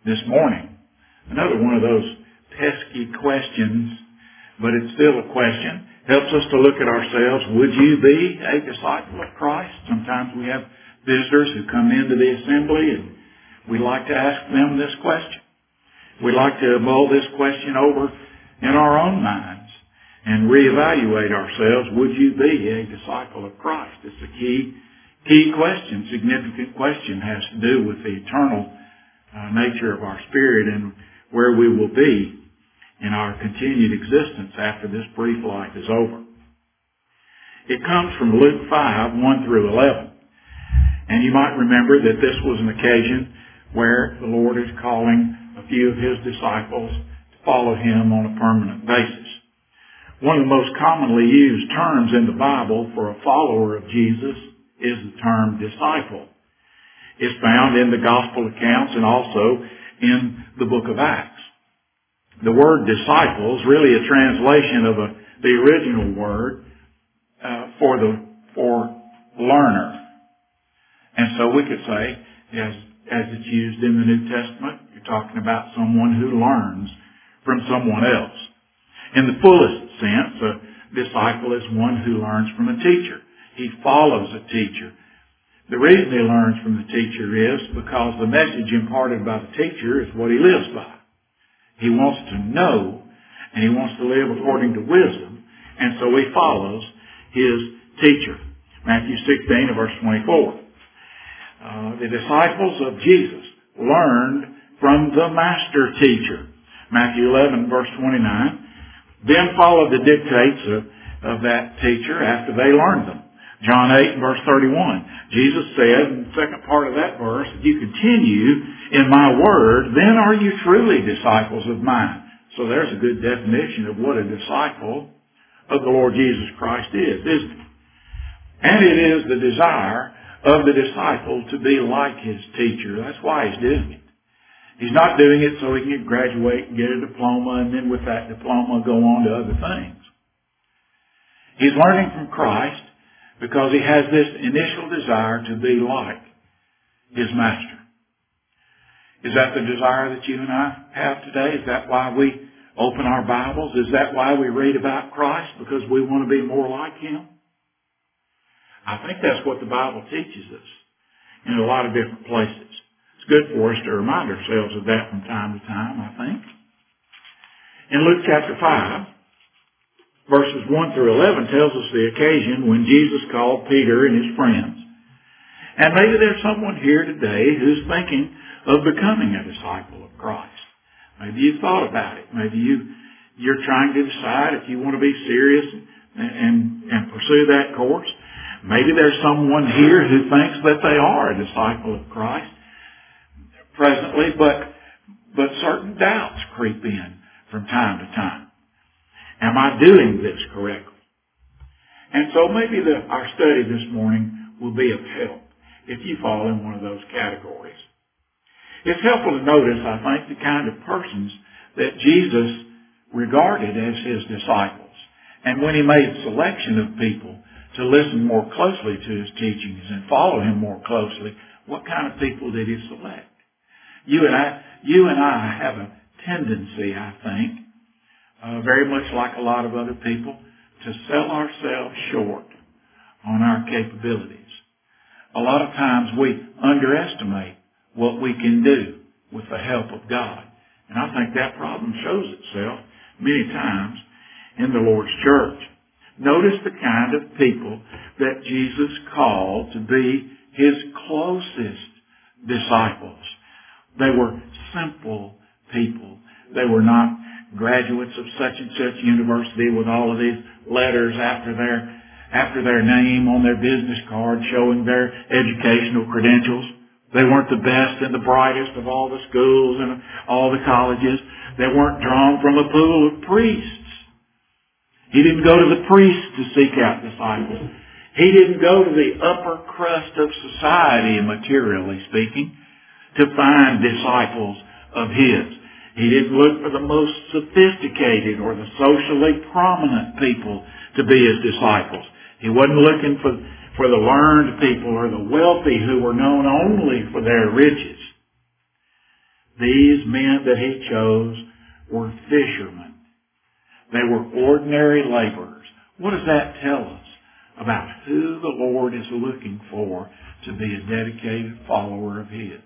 this morning. Another one of those pesky questions, but it's still a question. Helps us to look at ourselves. Would you be a disciple of Christ? Sometimes we have visitors who come into the assembly and we like to ask them this question. We like to mull this question over in our own minds and reevaluate ourselves. Would you be a disciple of Christ? It's a key question, significant question, has to do with the eternal nature of our spirit and where we will be in our continued existence after this brief life is over. It comes from Luke 5, 1 through 11. And you might remember that this was an occasion where the Lord is calling a few of His disciples to follow Him on a permanent basis. One of the most commonly used terms in the Bible for a follower of Jesus is the term disciple. It's found in the gospel accounts and also in the book of Acts. The word disciple is really a translation of the original word for learner. And so we could say, as it's used in the New Testament, you're talking about someone who learns from someone else. In the fullest sense, a disciple is one who learns from a teacher. He follows a teacher. The reason he learns from the teacher is because the message imparted by the teacher is what he lives by. He wants to know, and he wants to live according to wisdom, and so he follows his teacher. Matthew 16, verse 24. The disciples of Jesus learned from the master teacher. Matthew 11, verse 29. Then followed the dictates of that teacher after they learned them. John 8, verse 31. Jesus said in the second part of that verse, if you continue in my word, then are you truly disciples of mine. So there's a good definition of what a disciple of the Lord Jesus Christ is, isn't it? And it is the desire of the disciple to be like his teacher. That's why he's doing it. He's not doing it so he can graduate and get a diploma and then with that diploma go on to other things. He's learning from Christ because he has this initial desire to be like his master. Is that the desire that you and I have today? Is that why we open our Bibles? Is that why we read about Christ? Because we want to be more like him? I think that's what the Bible teaches us in a lot of different places. It's good for us to remind ourselves of that from time to time, I think. In Luke chapter 5, verses 1 through 11 tells us the occasion when Jesus called Peter and his friends. And maybe there's someone here today who's thinking of becoming a disciple of Christ. Maybe you've thought about it. Maybe you're trying to decide if you want to be serious and pursue that course. Maybe there's someone here who thinks that they are a disciple of Christ presently, but certain doubts creep in from time to time. Am I doing this correctly? And so maybe our study this morning will be of help if you fall in one of those categories. It's helpful to notice, I think, the kind of persons that Jesus regarded as his disciples. And when he made selection of people to listen more closely to his teachings and follow him more closely, what kind of people did he select? You and I have a tendency, I think, very much like a lot of other people, to sell ourselves short on our capabilities. A lot of times we underestimate what we can do with the help of God. And I think that problem shows itself many times in the Lord's church. Notice the kind of people that Jesus called to be his closest disciples. They were simple people. They were not graduates of such and such university with all of these letters after their name on their business card showing their educational credentials. They weren't the best and the brightest of all the schools and all the colleges. They weren't drawn from a pool of priests. He didn't go to the priests to seek out disciples. He didn't go to the upper crust of society, materially speaking, to find disciples of his. He didn't look for the most sophisticated or the socially prominent people to be his disciples. He wasn't looking for the learned people or the wealthy who were known only for their riches. These men that he chose were fishermen. They were ordinary laborers. What does that tell us about who the Lord is looking for to be a dedicated follower of His?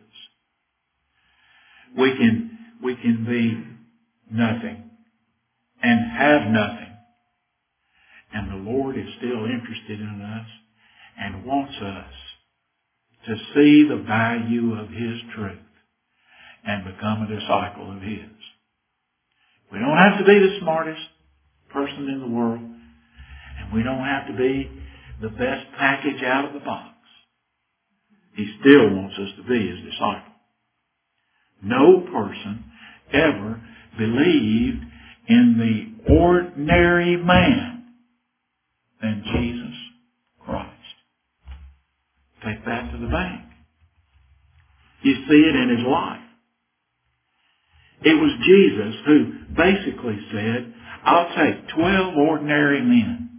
We can be nothing and have nothing. And the Lord is still interested in us and wants us to see the value of His truth and become a disciple of His. We don't have to be the smartest person in the world, and we don't have to be the best package out of the box. He still wants us to be His disciple. No person ever believed in the ordinary man than Jesus Christ. Take that to the bank. You see it in His life. It was Jesus who basically said, I'll take 12 ordinary men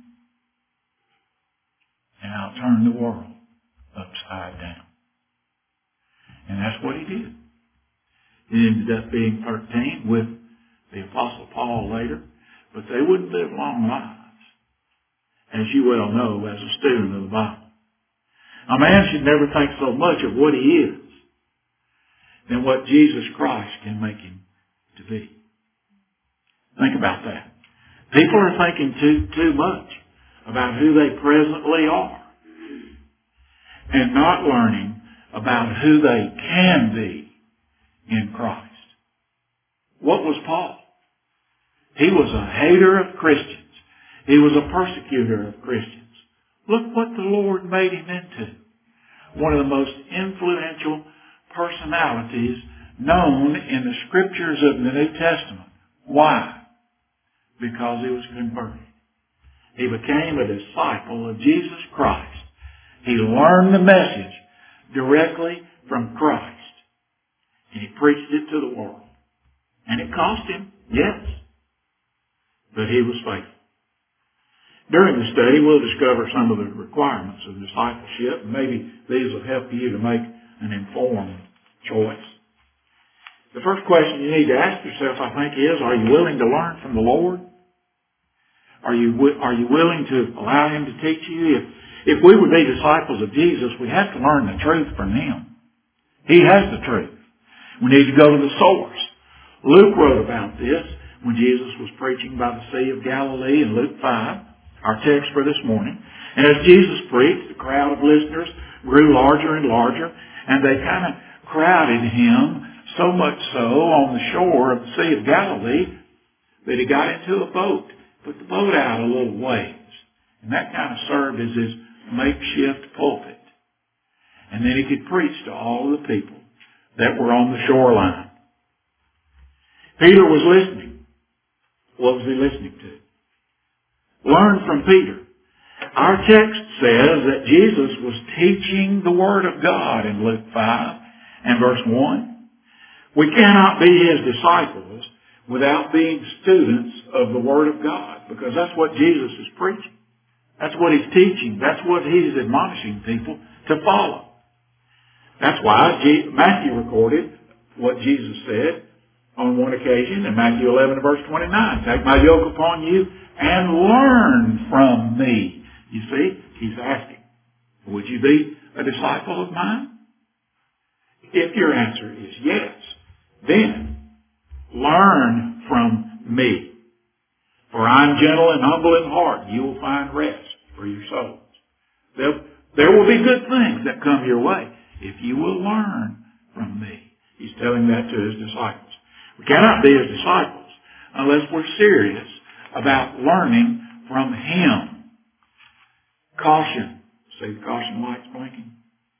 and I'll turn the world upside down. And that's what He did. He ended up being 13 with the Apostle Paul later, but they wouldn't live long lives, as you well know as a student of the Bible. A man should never think so much of what he is than what Jesus Christ can make him to be. Think about that. People are thinking too much about who they presently are and not learning about who they can be in Christ. What was Paul? He was a hater of Christians. He was a persecutor of Christians. Look what the Lord made him into. One of the most influential personalities known in the scriptures of the New Testament. Why? Because he was converted. He became a disciple of Jesus Christ. He learned the message directly from Christ. And he preached it to the world. And it cost him, yes. But he was faithful. During the study, we'll discover some of the requirements of discipleship. Maybe these will help you to make an informed choice. The first question you need to ask yourself, I think, is, are you willing to learn from the Lord? Are you willing to allow Him to teach you? If we would be disciples of Jesus, we have to learn the truth from Him. He has the truth. We need to go to the source. Luke wrote about this when Jesus was preaching by the Sea of Galilee in Luke 5. Our text for this morning. And as Jesus preached, the crowd of listeners grew larger and larger, and they kind of crowded Him so much so on the shore of the Sea of Galilee that He got into a boat, put the boat out a little ways. And that kind of served as His makeshift pulpit. And then He could preach to all the people that were on the shoreline. Peter was listening. What was he listening to? Learn from Peter. Our text says that Jesus was teaching the Word of God in Luke 5 and verse 1. We cannot be His disciples without being students of the Word of God, because that's what Jesus is preaching. That's what He's teaching. That's what He's admonishing people to follow. That's why Matthew recorded what Jesus said on one occasion in Matthew 11 verse 29. Take my yoke upon you and learn from me. You see, He's asking, would you be a disciple of mine? If your answer is yes, then learn from me. For I am gentle and humble in heart. You will find rest for your souls. There will be good things that come your way if you will learn from me. He's telling that to His disciples. We cannot be His disciples unless we're serious about learning from Him. Caution. See the caution lights blinking?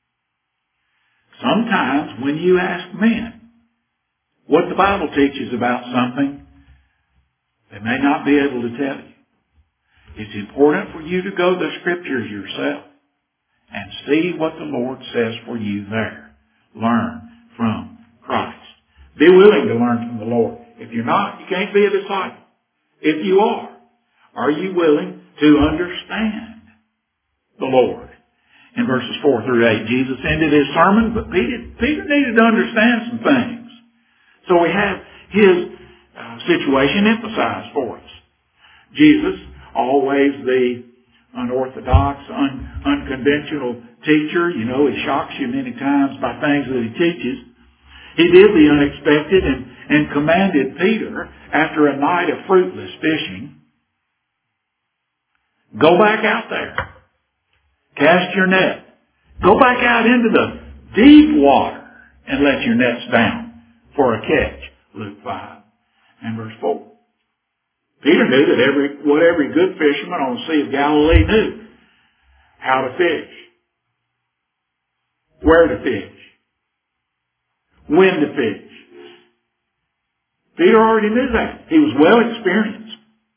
Sometimes when you ask men what the Bible teaches about something, they may not be able to tell you. It's important for you to go to the Scriptures yourself and see what the Lord says for you there. Learn from Christ. Be willing to learn from the Lord. If you're not, you can't be a disciple. If you are you willing to understand the Lord? In verses 4 through 8, Jesus ended His sermon, but Peter needed to understand some things. So we have his situation emphasized for us. Jesus, always the unorthodox, unconventional teacher. You know, he shocks you many times by things that he teaches. He did the unexpected and commanded Peter, after a night of fruitless fishing, go back out there. Cast your net. Go back out into the deep water and let your nets down for a catch. Luke 5 and verse 4. Peter knew that what every good fisherman on the Sea of Galilee knew. How to fish. Where to fish. When to fish. Peter already knew that. He was well experienced.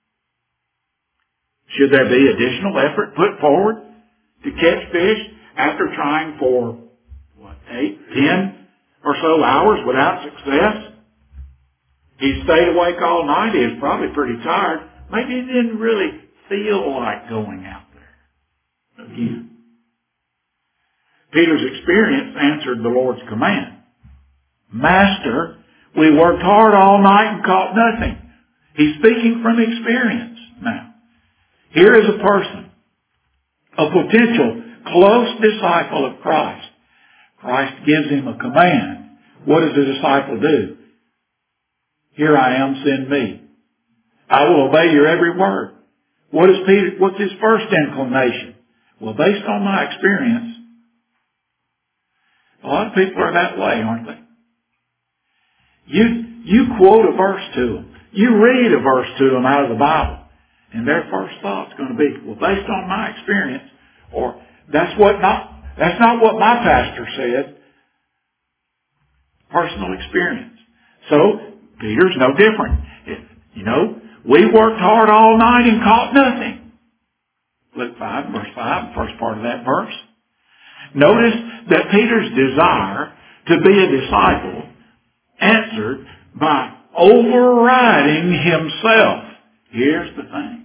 Should there be additional effort put forward to catch fish after trying for, 8, 10 or so hours without success? He stayed awake all night. He was probably pretty tired. Maybe he didn't really feel like going out there again. Peter's experience answered the Lord's command. Master, we worked hard all night and caught nothing. He's speaking from experience now. Here is a person, a potential close disciple of Christ. Christ gives him a command. What does the disciple do? Here I am, send me. I will obey your every word. What's his first inclination? Well, based on my experience, a lot of people are that way, aren't they? You quote a verse to them. You read a verse to them out of the Bible. And their first thought's going to be, well, based on my experience, or that's not what my pastor said. Personal experience. So, Peter's no different. We worked hard all night and caught nothing. Luke 5, verse 5, first part of that verse. Notice that Peter's desire to be a disciple answered by overriding himself. Here's the thing.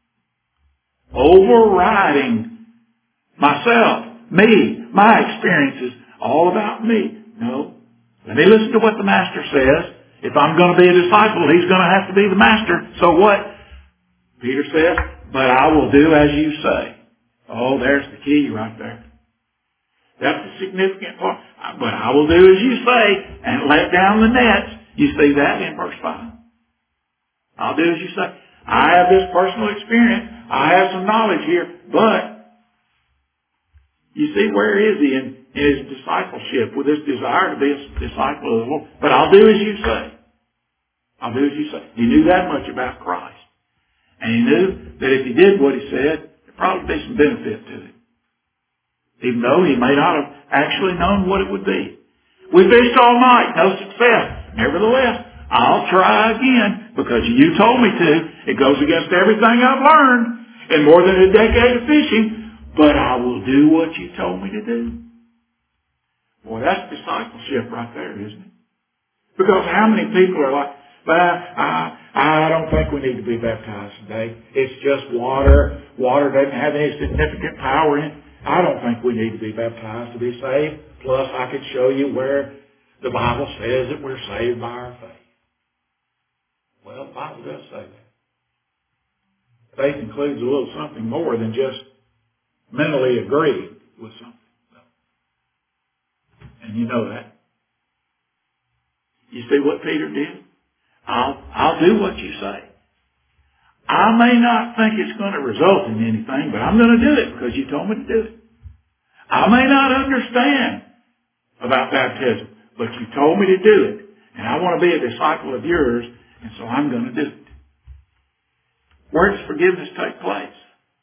Overriding myself, me, my experiences, all about me. No. Let me listen to what the Master says. If I'm going to be a disciple, he's going to have to be the Master. So what? Peter says, but I will do as you say. Oh, there's the key right there. That's the significant part. But I will do as you say and let down the nets. You see that in verse 5. I'll do as you say. I have this personal experience. I have some knowledge here. But you see, where is he in his discipleship with this desire to be a disciple of the Lord? But I'll do as you say. I'll do as you say. He knew that much about Christ. And he knew that if he did what he said, there'd probably be some benefit to him. Even though he may not have actually known what it would be. We fished all night, no success. Nevertheless, I'll try again because you told me to. It goes against everything I've learned in more than a decade of fishing, but I will do what you told me to do. Boy, that's discipleship right there, isn't it? Because how many people are like, but I don't think we need to be baptized today. It's just water. Water doesn't have any significant power in it. I don't think we need to be baptized to be saved. Plus, I could show you where the Bible says that we're saved by our faith. Well, the Bible does say that. Faith includes a little something more than just mentally agree with something. And you know that. You see what Peter did? I'll do what you say. I may not think it's going to result in anything, but I'm going to do it because you told me to do it. I may not understand about baptism, but you told me to do it. And I want to be a disciple of yours, and so I'm going to do it. Where does forgiveness take place?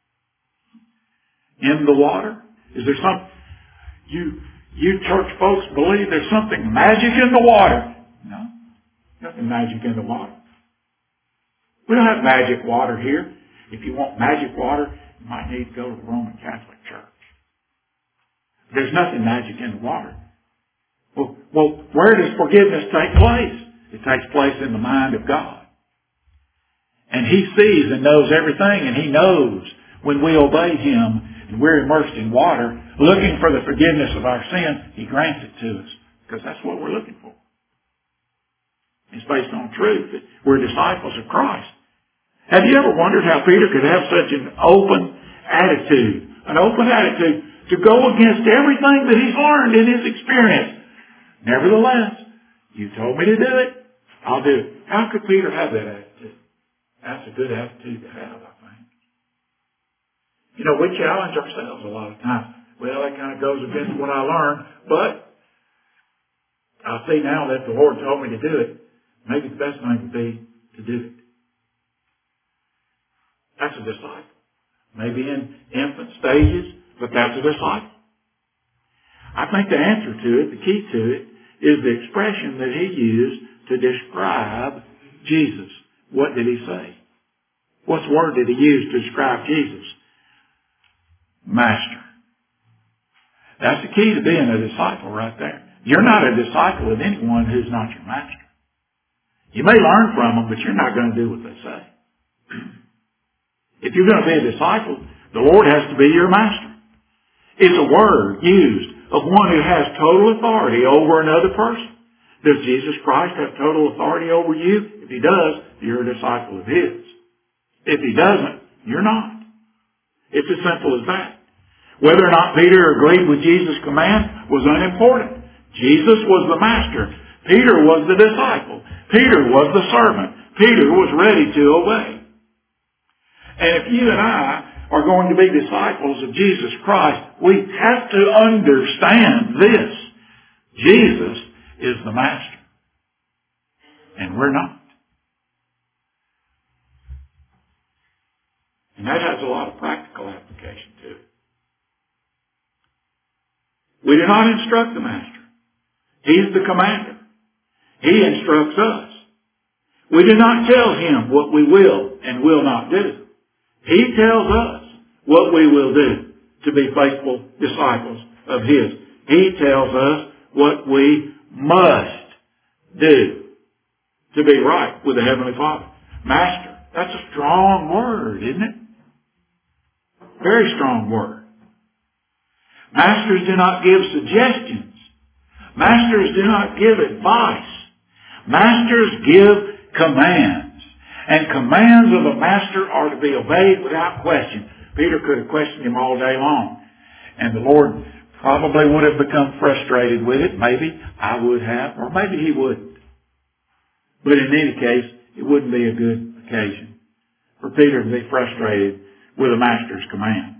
In the water? Is there some... You church folks believe there's something magic in the water. No. Nothing magic in the water. We don't have magic water here. If you want magic water, you might need to go to the Roman Catholic Church. There's nothing magic in the water. Well, where does forgiveness take place? It takes place in the mind of God. And He sees and knows everything, and He knows when we obey Him and we're immersed in water, looking for the forgiveness of our sin, He grants it to us. Because that's what we're looking for. based on truth. We're disciples of Christ. Have you ever wondered how Peter could have such an open attitude to go against everything that he's learned in his experience? Nevertheless, you told me to do it. I'll do it. How could Peter have that attitude? That's a good attitude to have, I think. You know, we challenge ourselves a lot of times. Well, that kind of goes against what I learned, but I see now that the Lord told me to do it. Maybe the best thing would be to do it. That's a disciple. Maybe in infant stages, but that's a disciple. I think the answer to it, the key to it, is the expression that he used to describe Jesus. What did he say? What word did he use to describe Jesus? Master. That's the key to being a disciple right there. You're not a disciple of anyone who's not your master. You may learn from them, but you're not going to do what they say. If you're going to be a disciple, the Lord has to be your master. It's a word used of one who has total authority over another person. Does Jesus Christ have total authority over you? If he does, you're a disciple of his. If he doesn't, you're not. It's as simple as that. Whether or not Peter agreed with Jesus' command was unimportant. Jesus was the master. Peter was the disciple. Peter was the servant. Peter was ready to obey. And if you and I are going to be disciples of Jesus Christ, we have to understand this. Jesus is the master. And we're not. And that has a lot of practical application to it. We do not instruct the master. He's the commander. He instructs us. We do not tell him what we will and will not do. He tells us what we will do to be faithful disciples of his. He tells us what we must do to be right with the Heavenly Father. Master, that's a strong word, isn't it? Very strong word. Masters do not give suggestions. Masters do not give advice. Masters give commands. And commands of a master are to be obeyed without question. Peter could have questioned him all day long. And the Lord probably would have become frustrated with it. Maybe I would have, or maybe he wouldn't. But in any case, it wouldn't be a good occasion for Peter to be frustrated with a master's command.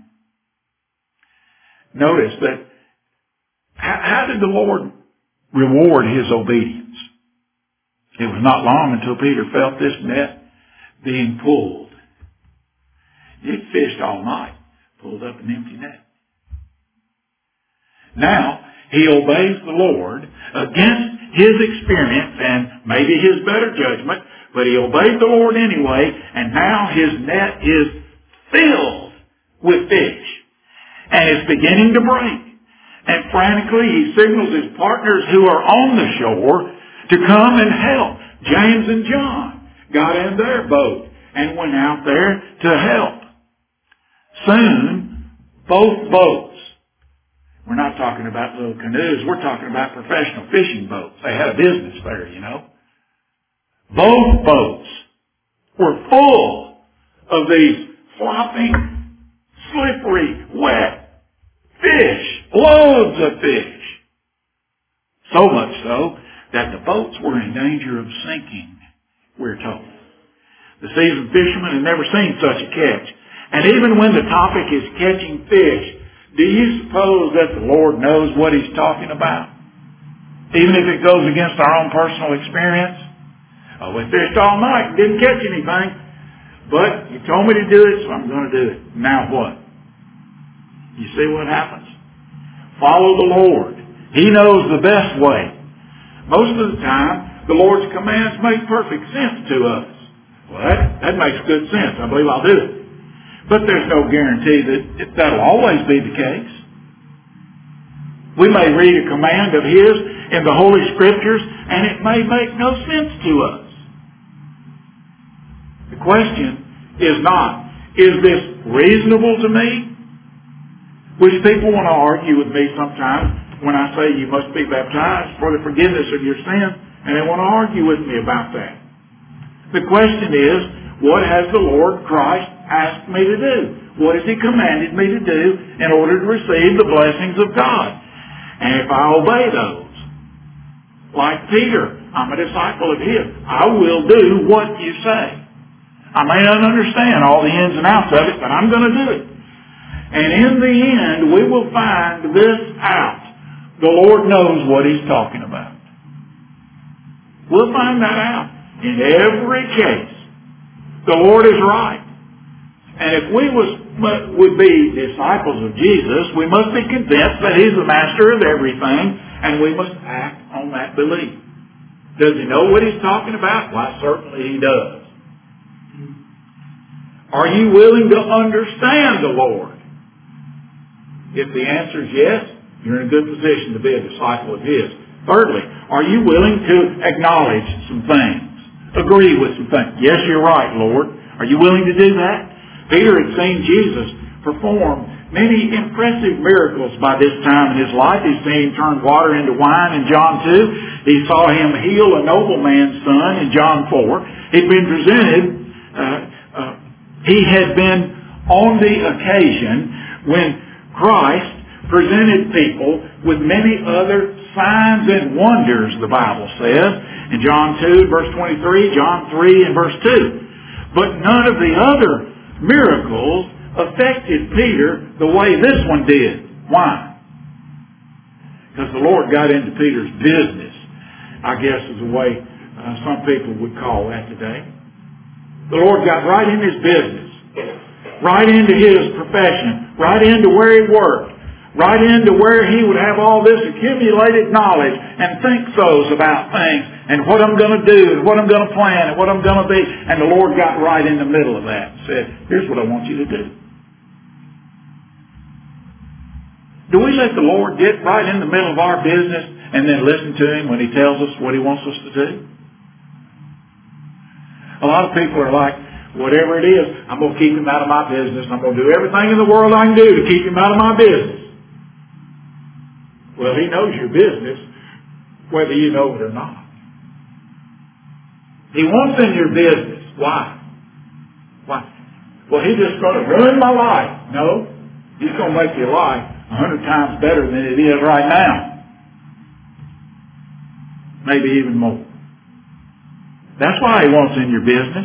Notice that, how did the Lord reward his obedience? It was not long until Peter felt this net being pulled. He'd fished all night, pulled up an empty net. Now, he obeys the Lord against his experience and maybe his better judgment, but he obeyed the Lord anyway, and now his net is filled with fish. And it's beginning to break. And frantically he signals his partners who are on the shore to come and help. James and John got in their boat and went out there to help. Soon, both boats, we're not talking about little canoes, we're talking about professional fishing boats. They had a business there, you know. Both boats were full of these flopping, slippery, wet fish. Loads of fish. So much so that the boats were in danger of sinking, we're told. The seasoned fishermen had never seen such a catch. And even when the topic is catching fish, do you suppose that the Lord knows what he's talking about? Even if it goes against our own personal experience? Oh, we fished all night and didn't catch anything. But you told me to do it, so I'm going to do it. Now what? You see what happens? Follow the Lord. He knows the best way. Most of the time, the Lord's commands make perfect sense to us. Well, that makes good sense. I believe I'll do it. But there's no guarantee that that'll always be the case. We may read a command of his in the Holy Scriptures, and it may make no sense to us. The question is not, is this reasonable to me? Which people want to argue with me sometimes when I say you must be baptized for the forgiveness of your sins. And they want to argue with me about that. The question is, what has the Lord Christ asked me to do? What has He commanded me to do in order to receive the blessings of God? And if I obey those, like Peter, I'm a disciple of His, I will do what you say. I may not understand all the ins and outs of it, but I'm going to do it. And in the end, we will find this out. The Lord knows what He's talking about. We'll find that out. In every case, the Lord is right. And if we would be disciples of Jesus, we must be convinced that He's the master of everything, and we must act on that belief. Does He know what He's talking about? Why, certainly He does. Are you willing to understand the Lord? If the answer is yes, you're in a good position to be a disciple of His. Thirdly, are you willing to acknowledge some things? Agree with some things? Yes, you're right, Lord. Are you willing to do that? Peter had seen Jesus perform many impressive miracles by this time in his life. He'd seen him turn water into wine in John 2. He saw him heal a nobleman's son in John 4. He'd been presented, he had been on the occasion when Christ presented people with many other signs and wonders, the Bible says, in John 2, verse 23, John 3, and verse 2. But none of the other miracles affected Peter the way this one did. Why? Because the Lord got into Peter's business, I guess is the way some people would call that today. The Lord got right in His business, right into His profession, right into where He worked, right into where He would have all this accumulated knowledge and think so's about things and what I'm going to do and what I'm going to plan and what I'm going to be. And the Lord got right in the middle of that and said, here's what I want you to do. Do we let the Lord get right in the middle of our business and then listen to Him when He tells us what He wants us to do? A lot of people are like, whatever it is, I'm going to keep Him out of my business. I'm going to do everything in the world I can do to keep Him out of my business. Well, He knows your business, whether you know it or not. He wants in your business. Why? Why? Well, He's just going to ruin my life. No. He's going to make your life 100 times better than it is right now. Maybe even more. That's why He wants in your business.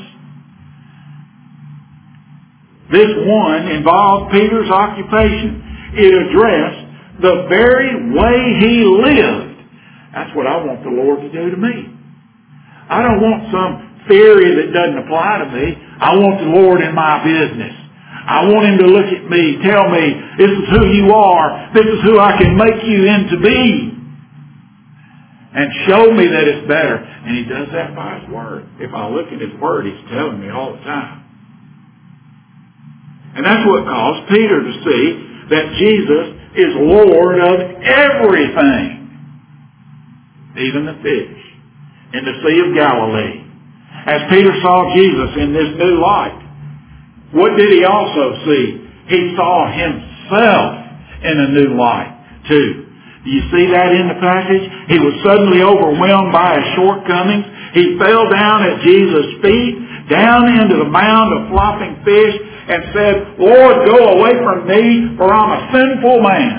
This one involved Peter's occupation. It addressed the very way he lived. That's what I want the Lord to do to me. I don't want some theory that doesn't apply to me. I want the Lord in my business. I want Him to look at me, tell me, this is who you are. This is who I can make you into be. And show me that it's better. And He does that by His Word. If I look at His Word, He's telling me all the time. And that's what caused Peter to see that Jesus is Lord of everything. Even the fish in the Sea of Galilee. As Peter saw Jesus in this new light, what did he also see? He saw himself in a new light too. Do you see that in the passage? He was suddenly overwhelmed by his shortcomings. He fell down at Jesus' feet, down into the mound of flopping fish, and said, Lord, go away from me, for I'm a sinful man.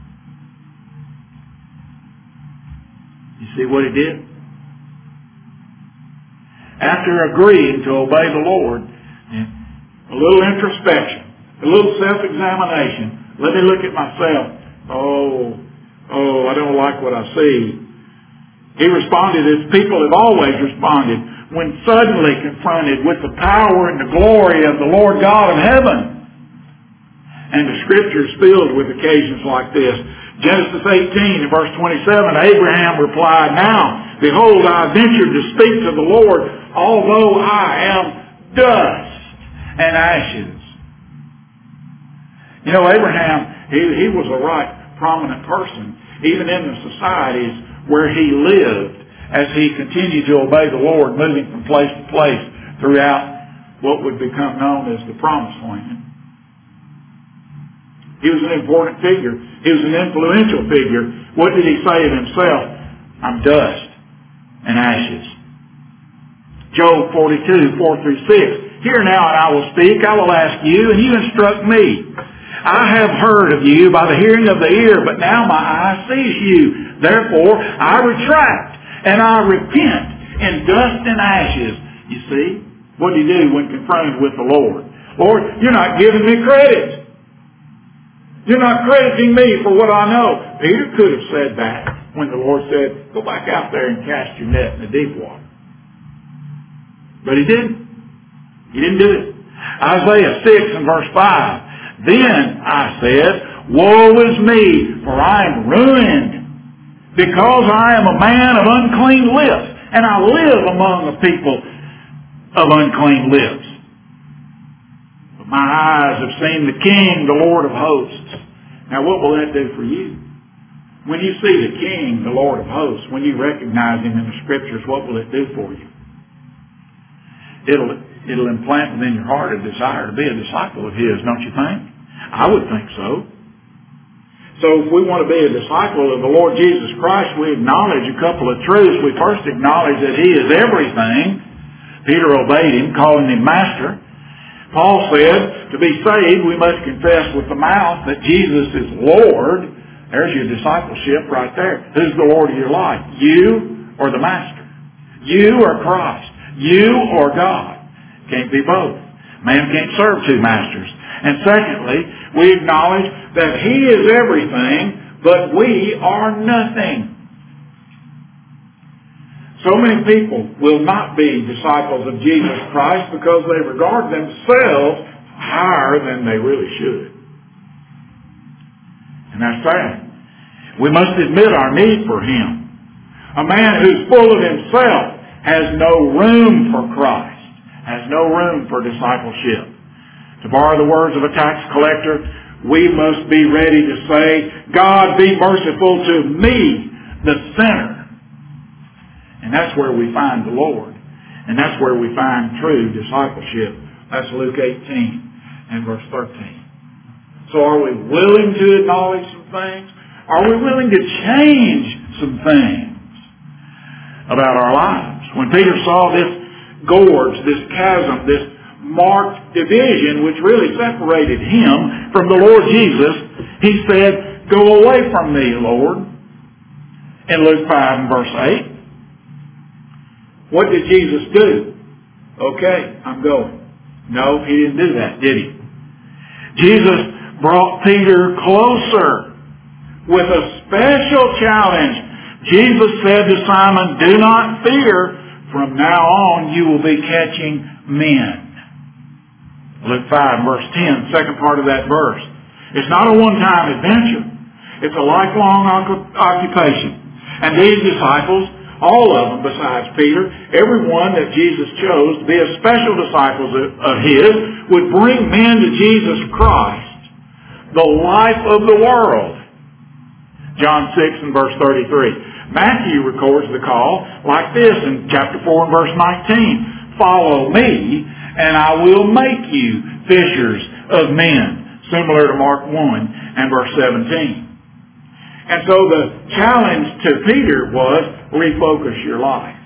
You see what he did? After agreeing to obey the Lord, a little introspection, a little self-examination. Let me look at myself. I don't like what I see. He responded as people have always responded when suddenly confronted with the power and the glory of the Lord God of heaven. And the Scripture is filled with occasions like this. Genesis 18 and verse 27, Abraham replied, Now, behold, I ventured to speak to the Lord, although I am dust and ashes. You know, Abraham, he was a right prominent person, even in the societies where he lived, as he continued to obey the Lord, moving from place to place throughout what would become known as the Promised Land. He was an important figure. He was an influential figure. What did he say of himself? I'm dust and ashes. Job 42, 4 through 6. Hear now, and I will speak. I will ask you, and you instruct me. I have heard of you by the hearing of the ear, but now my eye sees you. Therefore, I retract, and I repent in dust and ashes. You see, what do you do when confronted with the Lord? Lord, you're not giving me credit. You're not crediting me for what I know. Peter could have said that when the Lord said, go back out there and cast your net in the deep water. But he didn't. He didn't do it. Isaiah 6 and verse 5. Then I said, woe is me, for I am ruined, because I am a man of unclean lips, and I live among a people of unclean lips. But my eyes have seen the King, the Lord of hosts. Now what will that do for you? When you see the King, the Lord of hosts, when you recognize Him in the Scriptures, what will it do for you? It'll implant within your heart a desire to be a disciple of His, don't you think? I would think so. So if we want to be a disciple of the Lord Jesus Christ, we acknowledge a couple of truths. We first acknowledge that He is everything. Peter obeyed Him, calling Him Master. Paul said, to be saved, we must confess with the mouth that Jesus is Lord. There's your discipleship right there. Who's the Lord of your life? You or the Master? You or Christ? You or God? Can't be both. Man can't serve two masters. And secondly, we acknowledge that He is everything, but we are nothing. So many people will not be disciples of Jesus Christ because they regard themselves higher than they really should. And that's sad. We must admit our need for Him. A man who's full of himself has no room for Christ, has no room for discipleship. To borrow the words of a tax collector, we must be ready to say, God be merciful to me, the sinner. And that's where we find the Lord. And that's where we find true discipleship. That's Luke 18 and verse 13. So are we willing to acknowledge some things? Are we willing to change some things about our lives? When Peter saw this gorge, this chasm, this marked division which really separated him from the Lord Jesus, he said, go away from me, Lord. In Luke 5 and verse 8. What did Jesus do? Okay, I'm going. No, He didn't do that, did He? Jesus brought Peter closer with a special challenge. Jesus said to Simon, do not fear. From now on you will be catching men. Luke 5 verse 10, second part of that verse. It's not a one-time adventure. It's a lifelong occupation. And these disciples, all of them besides Peter, everyone that Jesus chose to be a special disciple of His, would bring men to Jesus Christ, the life of the world. John 6 and verse 33. Matthew records the call like this in chapter 4 and verse 19. Follow me, and I will make you fishers of men. Similar to Mark 1 and verse 17. And so the challenge to Peter was, refocus your life.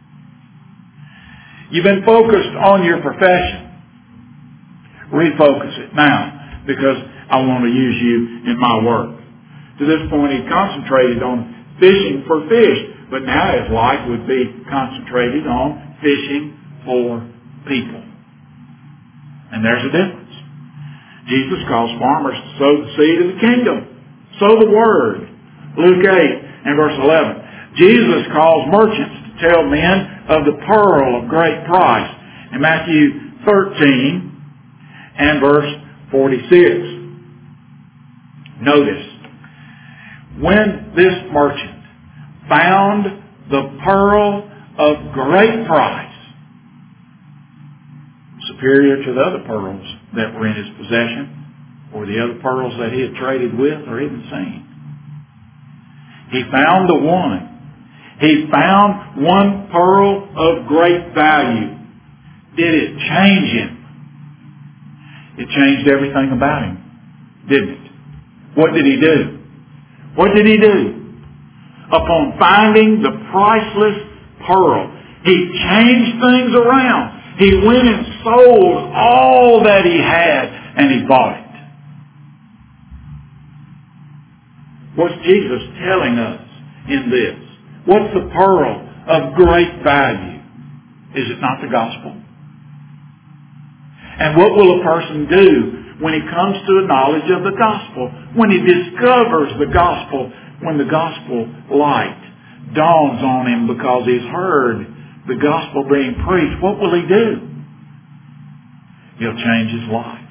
You've been focused on your profession. Refocus it now, because I want to use you in my work. To this point, he concentrated on fishing for fish, but now his life would be concentrated on fishing for people. And there's a difference. Jesus calls farmers to sow the seed of the kingdom. Sow the word. Luke 8 and verse 11. Jesus calls merchants to tell men of the pearl of great price. In Matthew 13 and verse 46. Notice, when this merchant found the pearl of great price, superior to the other pearls that were in his possession, or the other pearls that he had traded with or even seen, he found the one. He found one pearl of great value. Did it change him? It changed everything about him, didn't it? What did he do? What did he do? Upon finding the priceless pearl. He changed things around. He went and sold all that he had and he bought it. What's Jesus telling us in this? What's the pearl of great value? Is it not the gospel? And what will a person do when he comes to a knowledge of the gospel? When he discovers the gospel, when the gospel light dawns on him because he's heard the gospel being preached, what will he do? He'll change his life.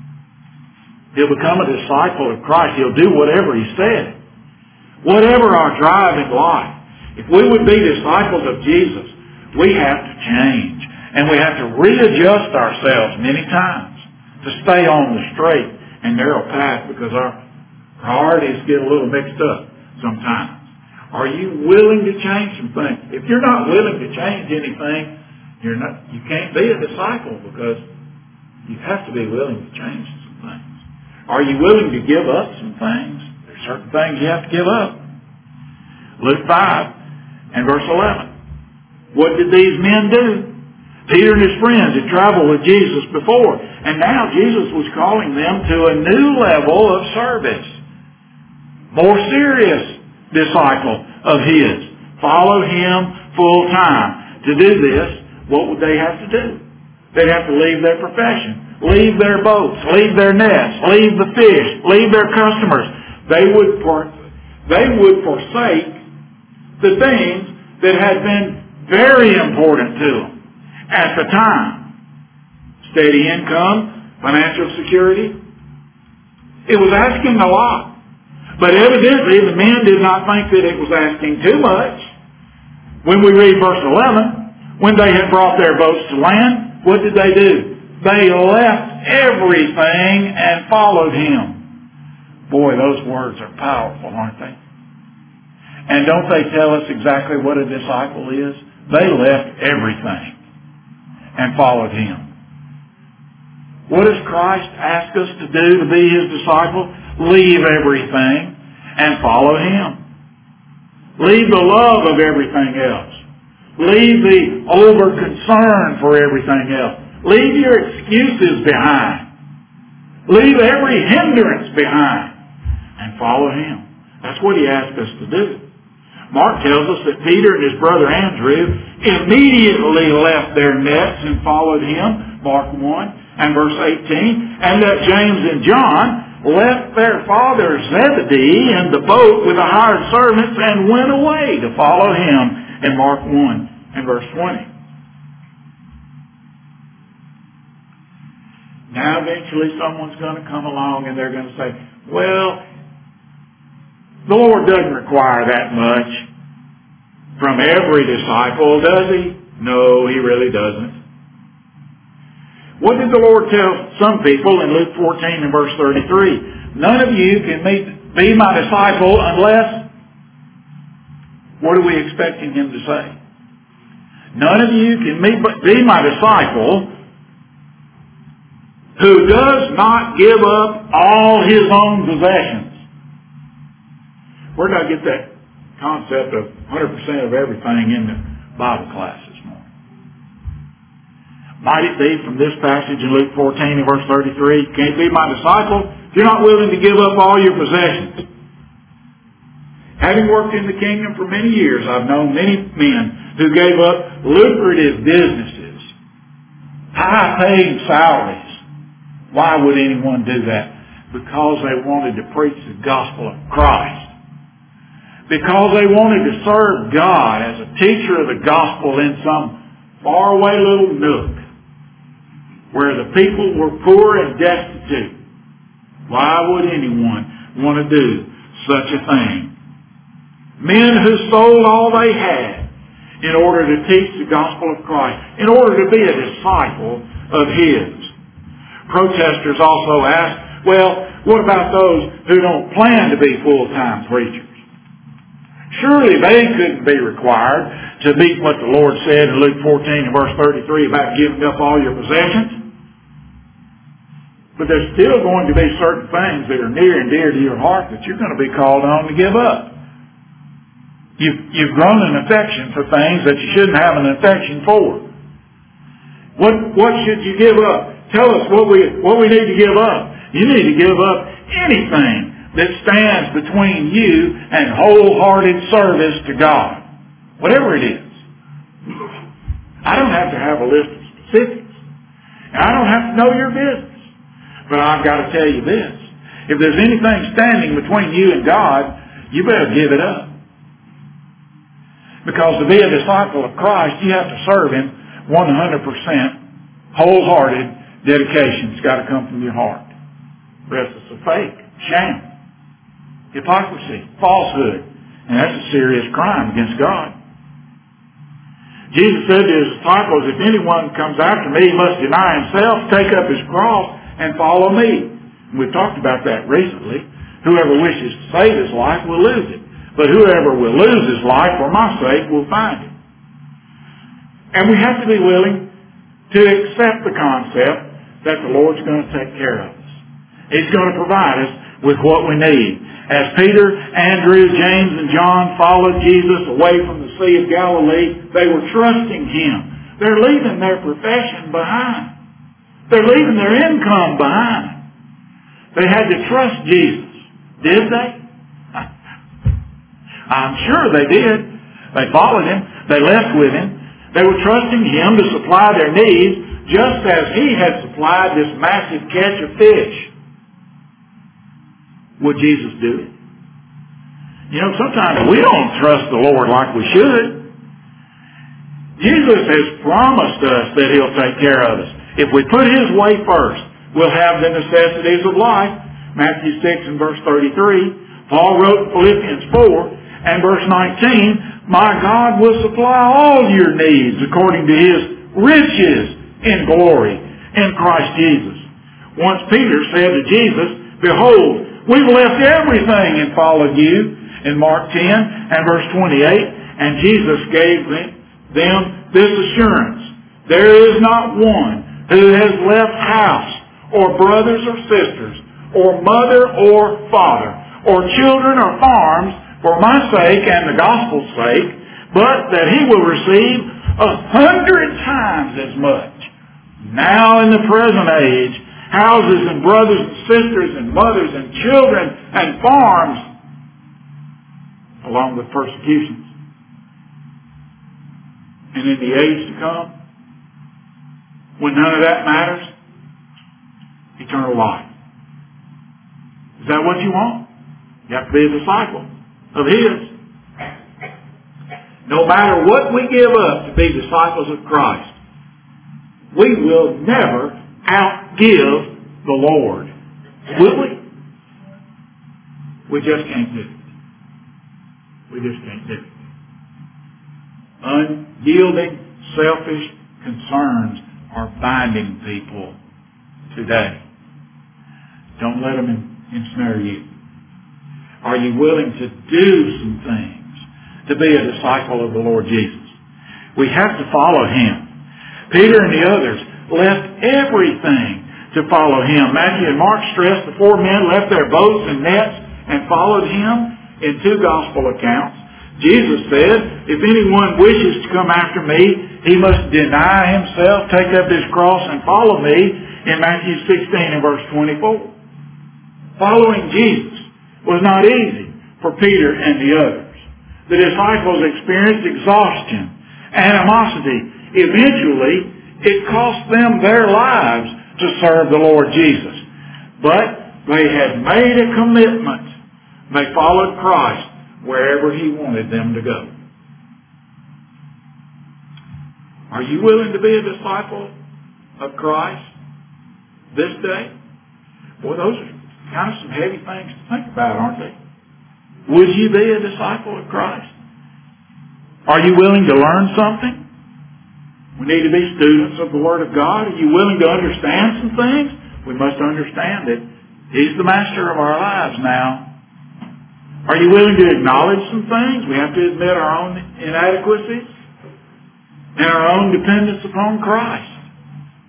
He'll become a disciple of Christ. He'll do whatever he said. Whatever our drive in life, if we would be disciples of Jesus, we have to change. And we have to readjust ourselves many times to stay on the straight and narrow path because our priorities get a little mixed up sometimes. Are you willing to change some things? If you're not willing to change anything, you can't be a disciple because you have to be willing to change some things. Are you willing to give up some things? There's certain things you have to give up. Luke 5 and verse 11. What did these men do? Peter and his friends had traveled with Jesus before, and now Jesus was calling them to a new level of service. More serious disciple of his. Follow him full time. To do this, what would they have to do? They'd have to leave their profession, leave their boats, leave their nets, leave the fish, leave their customers. They would forsake the things that had been very important to them at the time. Steady income, financial security. It was asking a lot. But evidently the men did not think that it was asking too much. When we read verse 11, when they had brought their boats to land, what did they do? They left everything and followed him. Boy, those words are powerful, aren't they? And don't they tell us exactly what a disciple is? They left everything and followed him. What does Christ ask us to do to be his disciple? Leave everything and follow him. Leave the love of everything else. Leave the over-concern for everything else. Leave your excuses behind. Leave every hindrance behind and follow him. That's what he asked us to do. Mark tells us that Peter and his brother Andrew immediately left their nets and followed him. Mark 1 and verse 18. And that James and John left their father Zebedee in the boat with the hired servants and went away to follow him in Mark 1 and verse 20. Now eventually someone's going to come along and they're going to say, well, the Lord doesn't require that much from every disciple, does he? No, he really doesn't. What did the Lord tell some people in Luke 14 and verse 33? None of you can be my disciple unless... What are we expecting him to say? None of you can be my disciple who does not give up all his own possessions. Where did I get that concept of 100% of everything in the Bible class this morning? Might it be from this passage in Luke 14 and verse 33, you can't be my disciple if you're not willing to give up all your possessions. Having worked in the kingdom for many years, I've known many men who gave up lucrative businesses, high-paying salaries. Why would anyone do that? Because they wanted to preach the gospel of Christ. Because they wanted to serve God as a teacher of the gospel in some faraway little nook where the people were poor and destitute. Why would anyone want to do such a thing? Men who sold all they had in order to teach the gospel of Christ, in order to be a disciple of his. Protesters also ask, well, what about those who don't plan to be full-time preachers? Surely they couldn't be required to meet what the Lord said in Luke 14 and verse 33 about giving up all your possessions. But there's still going to be certain things that are near and dear to your heart that you're going to be called on to give up. You've grown an affection for things that you shouldn't have an affection for. What should you give up? Tell us what we need to give up. You need to give up anything that stands between you and wholehearted service to God. Whatever it is. I don't have to have a list of specifics. And I don't have to know your business. But I've got to tell you this. If there's anything standing between you and God, you better give it up. Because to be a disciple of Christ, you have to serve Him 100% wholehearted dedication. It's got to come from your heart. The rest is a fake, sham, hypocrisy, falsehood. And that's a serious crime against God. Jesus said to His disciples, if anyone comes after me, he must deny himself, take up his cross, and follow me. And we've talked about that recently. Whoever wishes to save his life will lose it. But whoever will lose his life for my sake will find it. And we have to be willing to accept the concept that the Lord's going to take care of us. He's going to provide us with what we need. As Peter, Andrew, James, and John followed Jesus away from the Sea of Galilee, they were trusting Him. They're leaving their profession behind. They're leaving their income behind. They had to trust Jesus. Did they? I'm sure they did. They followed Him. They left with Him. They were trusting Him to supply their needs just as He had supplied this massive catch of fish. Would Jesus do it? You know, sometimes we don't trust the Lord like we should. Jesus has promised us that He'll take care of us. If we put His way first, we'll have the necessities of life. Matthew 6 and verse 33. Paul wrote Philippians 4 and verse 19, my God will supply all your needs according to His riches in glory in Christ Jesus. Once Peter said to Jesus, behold, we've left everything and followed you, in Mark 10 and verse 28, and Jesus gave them this assurance, there is not one who has left house, or brothers or sisters, or mother or father, or children or farms, for my sake and the gospel's sake, but that he will receive 100 times as much. Now in the present age, houses and brothers and sisters and mothers and children and farms, along with persecutions. And in the age to come, when none of that matters, eternal life. Is that what you want? You have to be a disciple of His. No matter what we give up to be disciples of Christ, we will never outgive the Lord. Will we? We just can't do it. We just can't do it. Unyielding, selfish concerns are binding people today. Don't let them ensnare you. Are you willing to do some things to be a disciple of the Lord Jesus? We have to follow Him. Peter and the others left everything to follow Him. Matthew and Mark stressed the 4 men left their boats and nets and followed Him in 2 gospel accounts. Jesus said, if anyone wishes to come after me, he must deny himself, take up his cross, and follow me in Matthew 16 and verse 24. Following Jesus was not easy for Peter and the others. The disciples experienced exhaustion, animosity. Eventually, it cost them their lives to serve the Lord Jesus. But they had made a commitment. They followed Christ wherever He wanted them to go. Are you willing to be a disciple of Christ this day? Boy, those are kind of some heavy things to think about, aren't they? Would you be a disciple of Christ? Are you willing to learn something? We need to be students of the Word of God. Are you willing to understand some things? We must understand that He's the master of our lives now. Are you willing to acknowledge some things? We have to admit our own inadequacies and our own dependence upon Christ.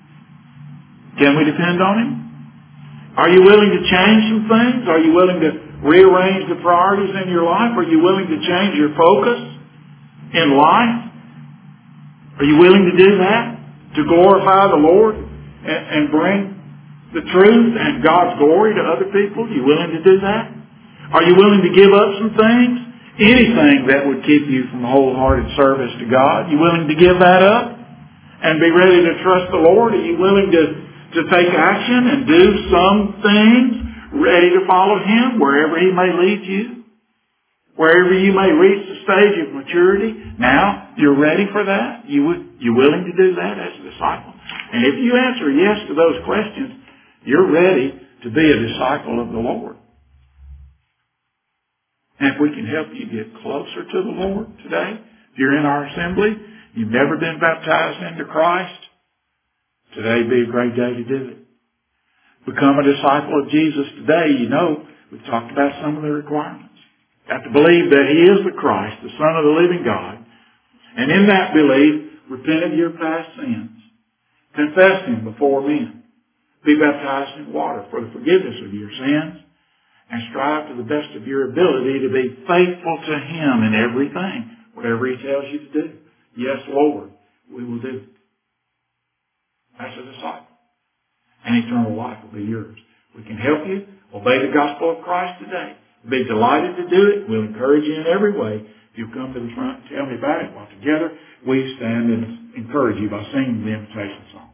Can we depend on Him? Are you willing to change some things? Are you willing to rearrange the priorities in your life? Are you willing to change your focus in life? Are you willing to do that? To glorify the Lord and bring the truth and God's glory to other people? Are you willing to do that? Are you willing to give up some things? Anything that would keep you from wholehearted service to God? Are you willing to give that up and be ready to trust the Lord? Are you willing to take action and do some things, ready to follow Him wherever He may lead you? Wherever you may reach the stage of maturity, now you're ready for that? You willing to do that as a disciple? And if you answer yes to those questions, you're ready to be a disciple of the Lord. And if we can help you get closer to the Lord today, if you're in our assembly, you've never been baptized into Christ, today would be a great day to do it. Become a disciple of Jesus today. You know, we've talked about some of the requirements. You have to believe that He is the Christ, the Son of the living God. And in that belief, repent of your past sins. Confess Him before men. Be baptized in water for the forgiveness of your sins. And strive to the best of your ability to be faithful to Him in everything. Whatever He tells you to do. Yes, Lord, we will do it. That's a disciple. And eternal life will be yours. We can help you obey the gospel of Christ today. Be delighted to do it. We'll encourage you in every way. If you'll come to the front and tell me about it, while together we stand and encourage you by singing the invitation song.